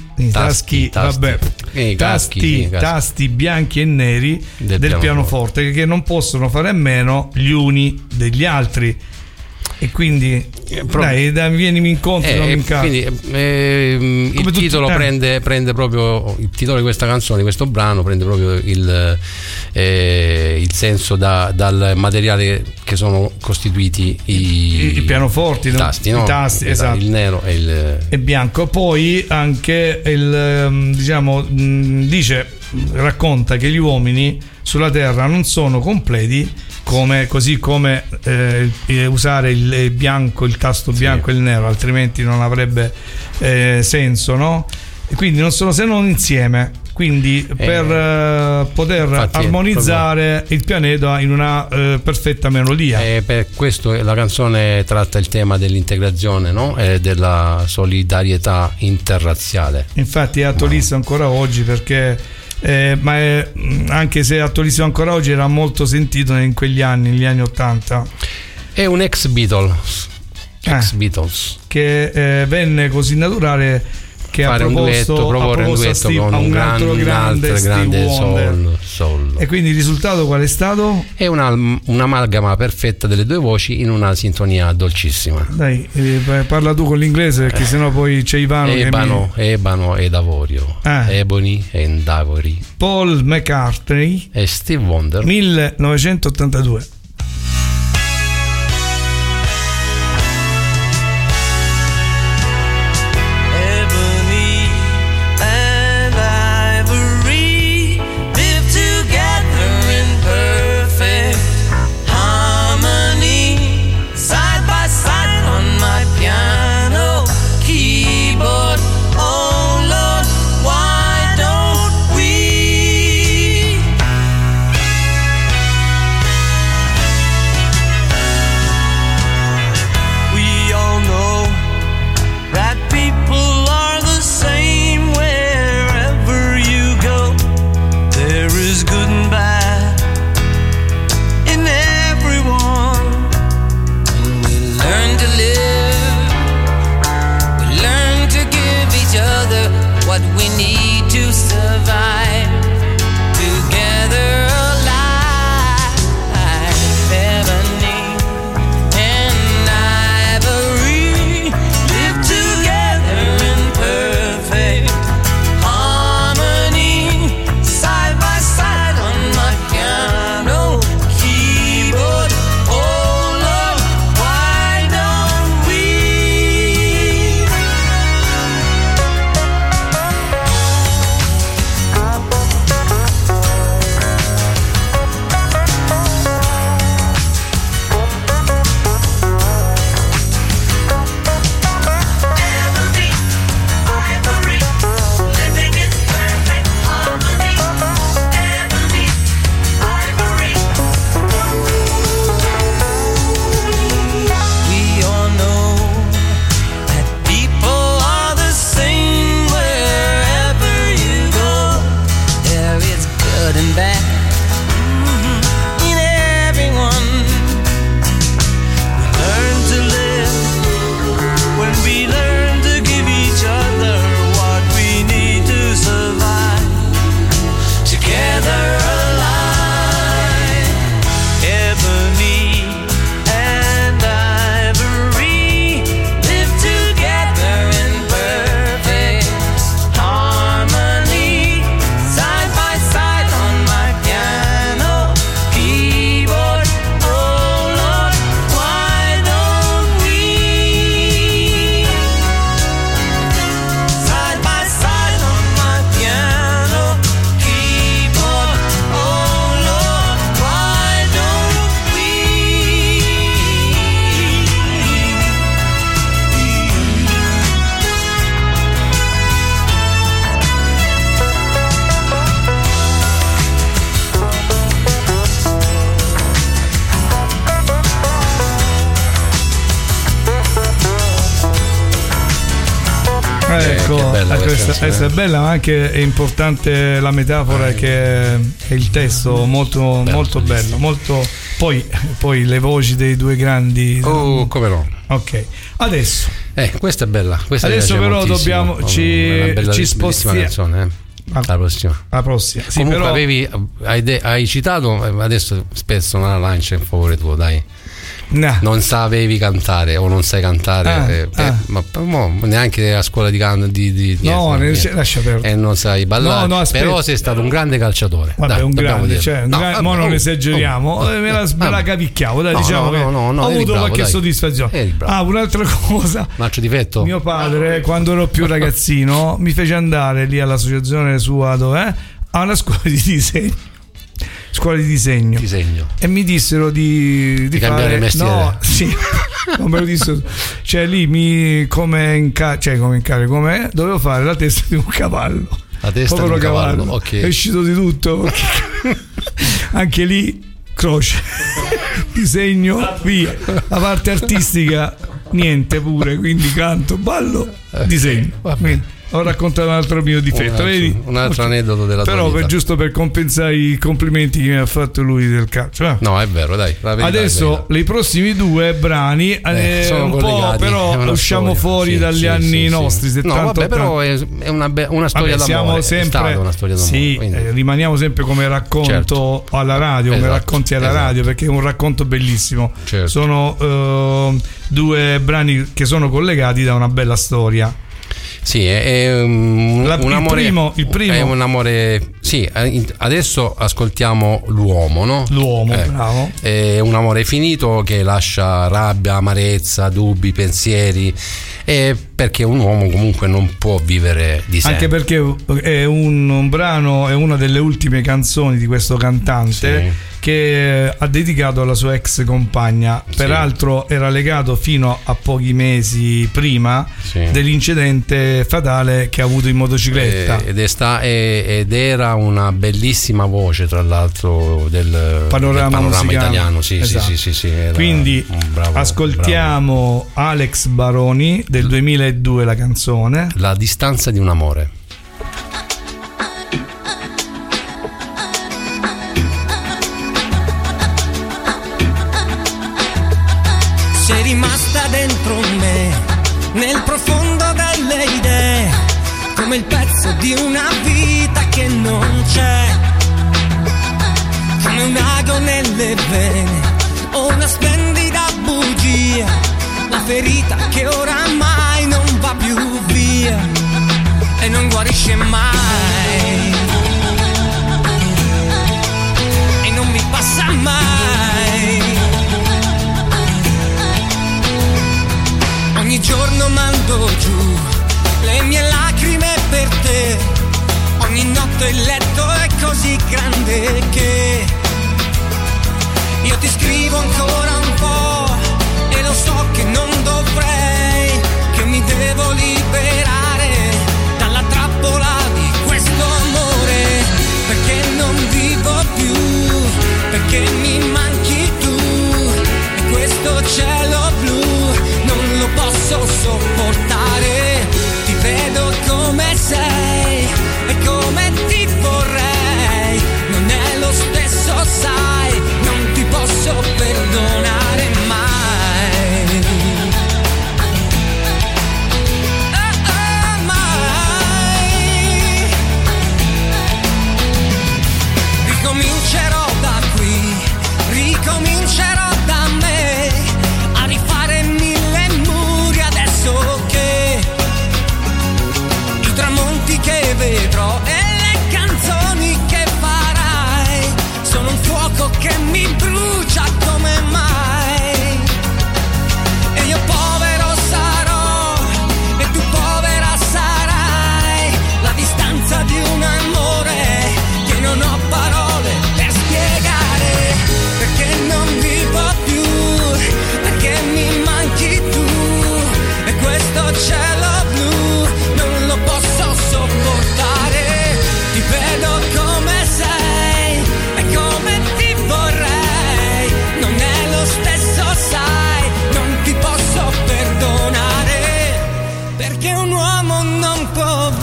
bianchi e neri del pianoforte, che non possono fare a meno gli uni degli altri. E quindi vienimi incontro, non mi incazzo. Il titolo prende proprio il titolo di questa canzone, di questo brano, prende proprio il senso dal materiale che sono costituiti i pianoforti, i tasti, no? I tasti, esatto. Il nero e il bianco. Poi anche racconta che gli uomini sulla terra non sono completi, così come usare il bianco, il tasto bianco e il nero, altrimenti non avrebbe senso, no? E quindi non sono se non insieme. Quindi per poter armonizzare il pianeta in una perfetta melodia. Per questo la canzone tratta il tema dell'integrazione, no? E della solidarietà interrazziale. Infatti è attualissimo ancora oggi, perché anche se è attualissimo ancora oggi, era molto sentito in quegli anni, negli anni 80. È un ex Beatles che venne così naturale che fare ha proposto un duetto con un altro grande soul. E quindi il risultato qual è stato? È un'amalgama perfetta delle due voci in una sintonia dolcissima. Dai, parla tu con l'inglese, perché sennò poi c'è Ivano Ebano ed Avorio, Ebony and Ivory, Paul McCartney e Steve Wonder, 1982. Why don't we Ecco, questa è bella, ma anche è importante la metafora che è il testo, molto bello, molto. Poi le voci dei due grandi. Oh, come no. Ok, adesso. Questa è bella. Questa adesso però dobbiamo ci spostiamo. La prossima. Sì, comunque però hai citato, adesso spezzo una lancia in favore tuo, dai. No. Non sapevi cantare o non sai cantare, ma neanche a scuola di canto lascia perdere. E non sai ballare, però sei stato un grande calciatore. Vabbè, un grande, non esageriamo, me la cavicchiavo, diciamo che ho avuto qualche soddisfazione. Un'altra cosa, un altro difetto, mio padre quando ero più ragazzino mi fece andare lì all'associazione sua a una scuola di disegno e mi dissero di cambiare mestiere. No, sì, non me lo dissero. Cioè lì come dovevo fare la testa di un cavallo. La testa di un cavallo, ok. È uscito di tutto. Anche lì croce. Disegno, via. La parte artistica niente pure, quindi canto, ballo, disegno. Ho raccontato un altro mio difetto, un altro aneddoto della tua vita. Giusto per compensare i complimenti che mi ha fatto lui del calcio. No, è vero, dai. Adesso i prossimi due brani sono un po', però usciamo fuori dagli anni nostri 70. No, vabbè, però è una storia d'amore. Siamo sempre, una storia d'amore. rimaniamo sempre come racconto alla radio, come racconti alla radio, perché è un racconto bellissimo. Certo. Sono due brani che sono collegati da una bella storia. Sì, è un amore. Il primo è un amore. Sì, adesso ascoltiamo l'uomo, no? L'uomo, bravo. È un amore finito che lascia rabbia, amarezza, dubbi, pensieri. Perché un uomo comunque non può vivere di sé. Anche perché è un brano, è una delle ultime canzoni di questo cantante che ha dedicato alla sua ex compagna. Peraltro era legato fino a pochi mesi prima dell'incidente fatale che ha avuto in motocicletta. Ed era una bellissima voce, tra l'altro, del panorama italiano. Sì. Quindi ascoltiamo Alex Baroni del 2002, la canzone La distanza di un amore. Sei rimasta dentro me, nel profondo delle idee, come il pezzo di una vita che non c'è, come un ago nelle vene o una splendida bugia, la ferita che oramai non va più via e non guarisce mai e non mi passa mai. Ogni giorno mando giù le mie lacrime per te, ogni notte il letto è così grande che io ti scrivo ancora un po' e lo so che non dovrei, che mi devo liberare dalla trappola di questo amore, perché non vivo più, perché mi manchi tu e questo cielo blu non lo posso sopportare. Ti vedo come sei e come ti vorrei, non è lo stesso, sai, non ti posso perdonare mai. Mai. Ricomincerò da qui, ricomincerò da me a rifare mille muri adesso che i tramonti che vedrò e le canzoni che farai sono un fuoco che mi brucia come mai. E io povero sarò e tu povera sarai, la distanza di un amore che non ho parole per spiegare, perché non vivo più, perché mi manchi tu e questo cielo blu non lo posso sopportare.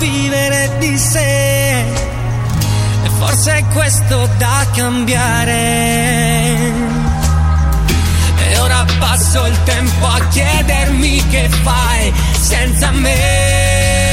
vivere di sé, e forse è questo da cambiare. E ora passo il tempo a chiedermi che fai senza me.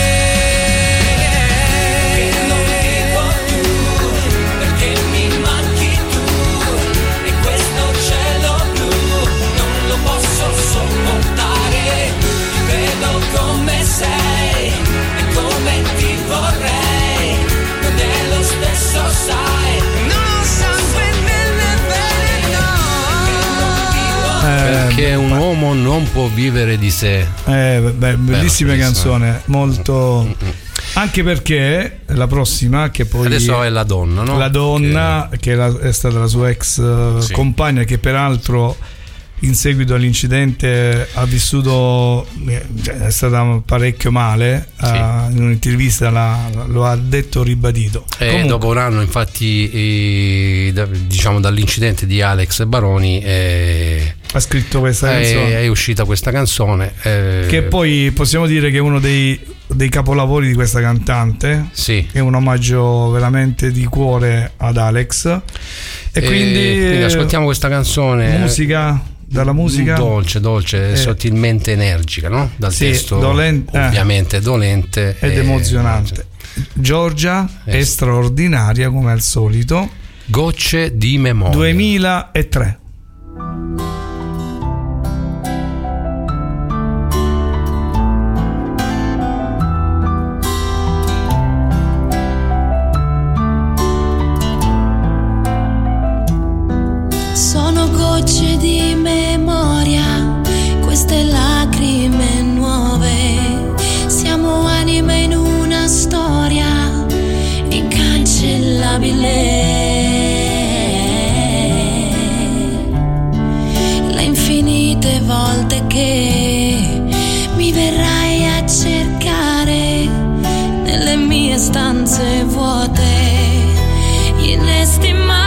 Come sei e come ti vorrei, non è lo stesso, sai, non sangue nelle vene, perché un uomo non può vivere di sé. Bellissima canzone, molto. Anche perché la prossima, che poi adesso è la donna, no? La donna che è stata la sua ex compagna, che peraltro in seguito all'incidente ha vissuto, è stata parecchio male, in un'intervista lo ha detto, ribadito. E dopo un anno, infatti, diciamo dall'incidente di Alex Baroni, ha scritto questa canzone. È uscita questa canzone, che poi possiamo dire che è uno dei capolavori di questa cantante. Sì. È un omaggio veramente di cuore ad Alex. E quindi ascoltiamo questa canzone. Dalla musica dolce, sottilmente energica, no? Dal testo ovviamente dolente ed emozionante. Giorgia è straordinaria come al solito. Gocce di memoria, 2003. Sono gocce di memoria, queste lacrime nuove, siamo anime in una storia incancellabile. Le infinite volte che mi verrai a cercare nelle mie stanze vuote, inestimabile.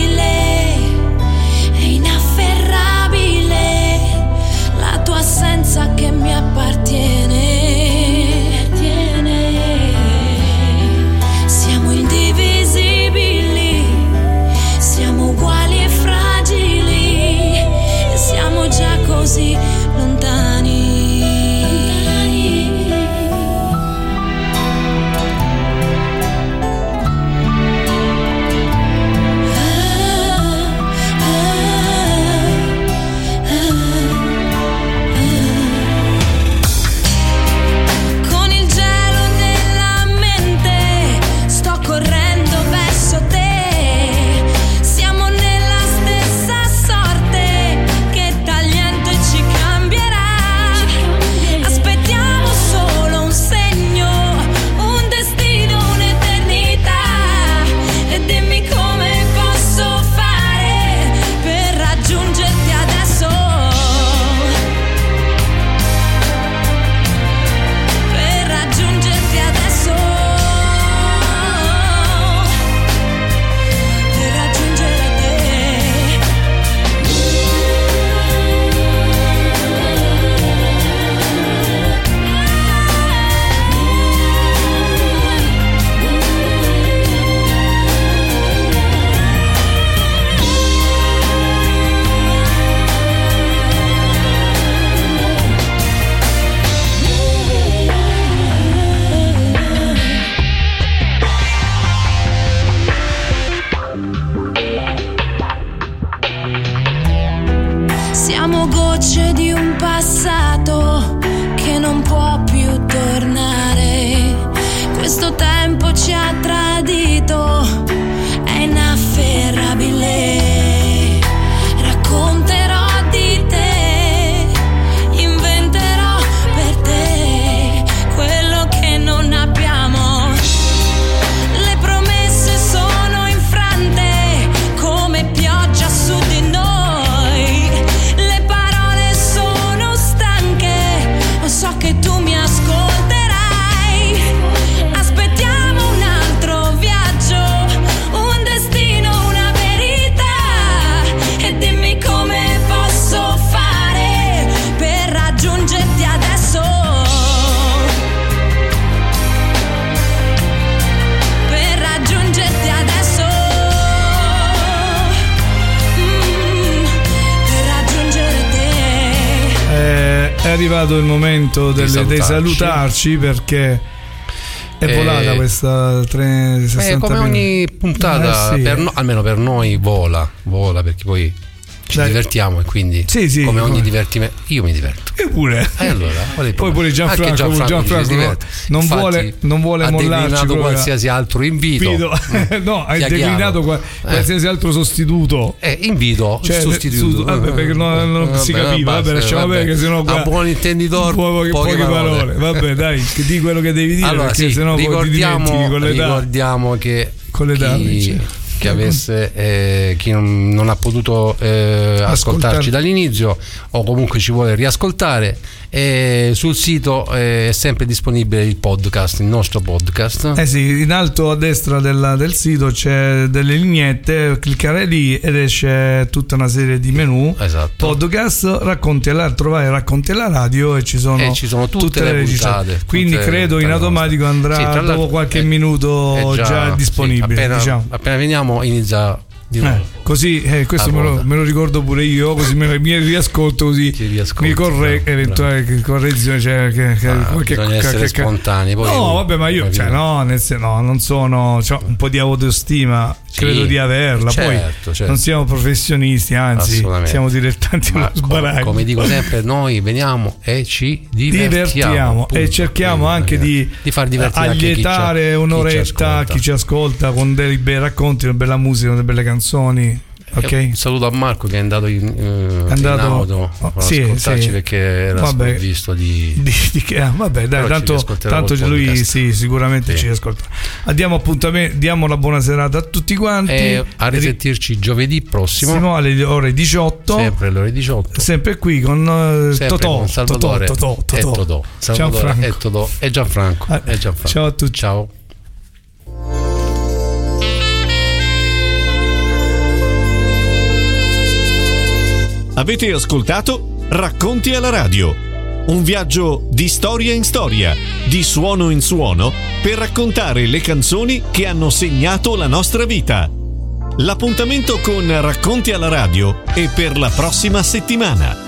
Assenza che mi appartiene. Siamo indivisibili, siamo uguali e fragili, e siamo già così lontani. arrivato il momento dei salutarci, perché è volata questa 360. Come ogni puntata, sì. Almeno per noi vola, perché poi ci divertiamo, e quindi sì, come ogni divertimento io mi diverto. Io pure. Allora, poi pure Gianfranco non vuole mollarci qualsiasi altro invito. No, hai declinato qualsiasi altro sostituto. Invito, sostituto. Perché non si capiva, lasciamo perdere, che sennò a buon intenditore poche parole. Vabbè, dai, che di quello che devi dire, allora, perché sennò ricordiamo che con l'età che avesse chi non ha potuto ascoltarci dall'inizio, o comunque ci vuole riascoltare, sul sito è sempre disponibile il podcast, il nostro podcast. Sì, in alto a destra del sito c'è delle lineette, cliccare lì ed esce tutta una serie di menu. Esatto. Podcast, trovare Racconti alla Radio, e ci sono tutte le puntate. Quindi credo in automatico andrà dopo qualche minuto già disponibile. Appena veniamo inizia di nuovo. Così questo me lo ricordo pure io, così mi riascolto, così mi eventuale correzione, bisogna essere spontanei. Poi no, vabbè, ma io non sono, un po' di autostima, credo di averla. Certo. Non siamo professionisti, anzi siamo dilettanti allo sbaraglio. Come dico sempre, noi veniamo e ci divertiamo e cerchiamo anche di far divertire, allietare un'oretta chi ci ascolta con dei bei racconti, una bella musica, delle belle canzoni. Okay. Un saluto a Marco che è andato in auto a ascoltarci, perché era sprovvisto vabbè, dai, tanto lui sicuramente ci ascolta. Diamo la buona serata a tutti quanti, a risentirci giovedì prossimo alle ore 18, sempre alle ore 18, sempre qui con Totò, Salvatore Totò, Gianfranco e Gianfranco. Ciao a tutti. Ciao. Avete ascoltato Racconti alla Radio, un viaggio di storia in storia, di suono in suono, per raccontare le canzoni che hanno segnato la nostra vita. L'appuntamento con Racconti alla Radio è per la prossima settimana.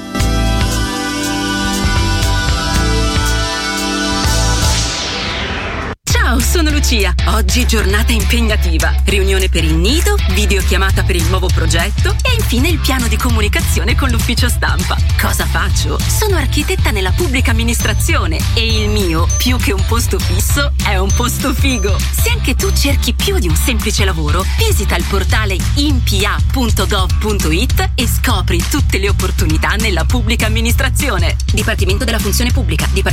Ciao, sono Lucia. Oggi giornata impegnativa. Riunione per il nido, videochiamata per il nuovo progetto e infine il piano di comunicazione con l'ufficio stampa. Cosa faccio? Sono architetta nella pubblica amministrazione e il mio, più che un posto fisso, è un posto figo. Se anche tu cerchi più di un semplice lavoro, visita il portale inpa.gov.it e scopri tutte le opportunità nella pubblica amministrazione. Dipartimento della Funzione Pubblica.